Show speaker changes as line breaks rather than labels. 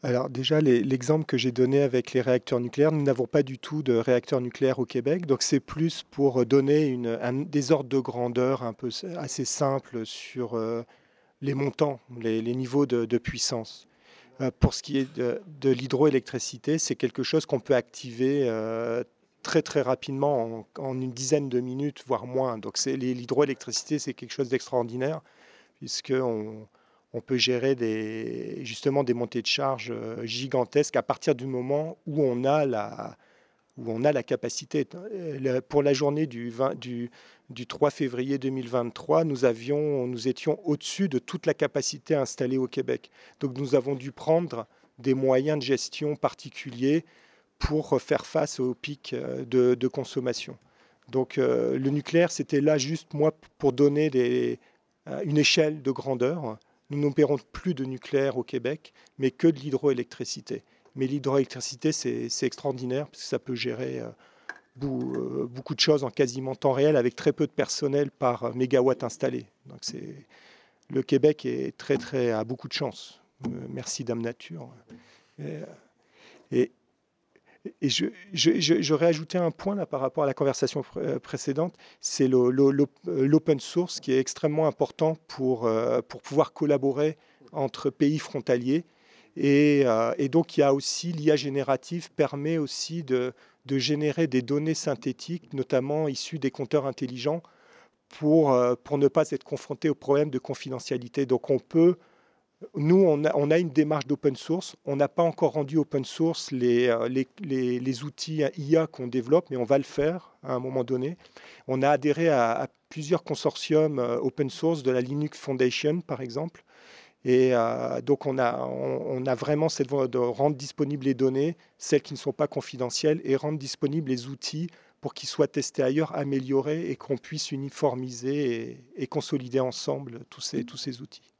Alors déjà, l'exemple que j'ai donné avec les réacteurs nucléaires, nous n'avons pas du tout de réacteurs nucléaires au Québec, donc c'est plus pour donner des ordres de grandeur assez simples sur les montants, les niveaux de puissance. Pour ce qui est de l'hydroélectricité, c'est quelque chose qu'on peut activer très très rapidement en une dizaine de minutes, voire moins. Donc l'hydroélectricité, c'est quelque chose d'extraordinaire puisqu'on on peut gérer justement des montées de charge gigantesques à partir du moment où on a la capacité. Pour la journée du 3 février 2023, nous étions au-dessus de toute la capacité installée au Québec. Donc nous avons dû prendre des moyens de gestion particuliers pour faire face aux pics de consommation. Donc le nucléaire, c'était là juste moi pour donner une échelle de grandeur. Nous n'opérons plus de nucléaire au Québec, mais que de l'hydroélectricité. Mais l'hydroélectricité, c'est extraordinaire parce que ça peut gérer beaucoup de choses en quasiment temps réel avec très peu de personnel par mégawatt installé. Donc le Québec a beaucoup de chance. Merci Dame Nature. Et, et, j'aurais ajouté un point là par rapport à la conversation précédente, c'est l'open source qui est extrêmement important pour pouvoir collaborer entre pays frontaliers. Et donc, il y a aussi l'IA générative permet aussi de générer des données synthétiques, notamment issues des compteurs intelligents, pour ne pas être confronté au problème de confidentialité. Donc, on a une démarche d'open source. On n'a pas encore rendu open source les outils IA qu'on développe, mais on va le faire à un moment donné. On a adhéré à plusieurs consortiums open source de la Linux Foundation, par exemple. Et donc, on a vraiment cette voie de rendre disponibles les données, celles qui ne sont pas confidentielles, et rendre disponibles les outils pour qu'ils soient testés ailleurs, améliorés, et qu'on puisse uniformiser et consolider ensemble tous ces outils.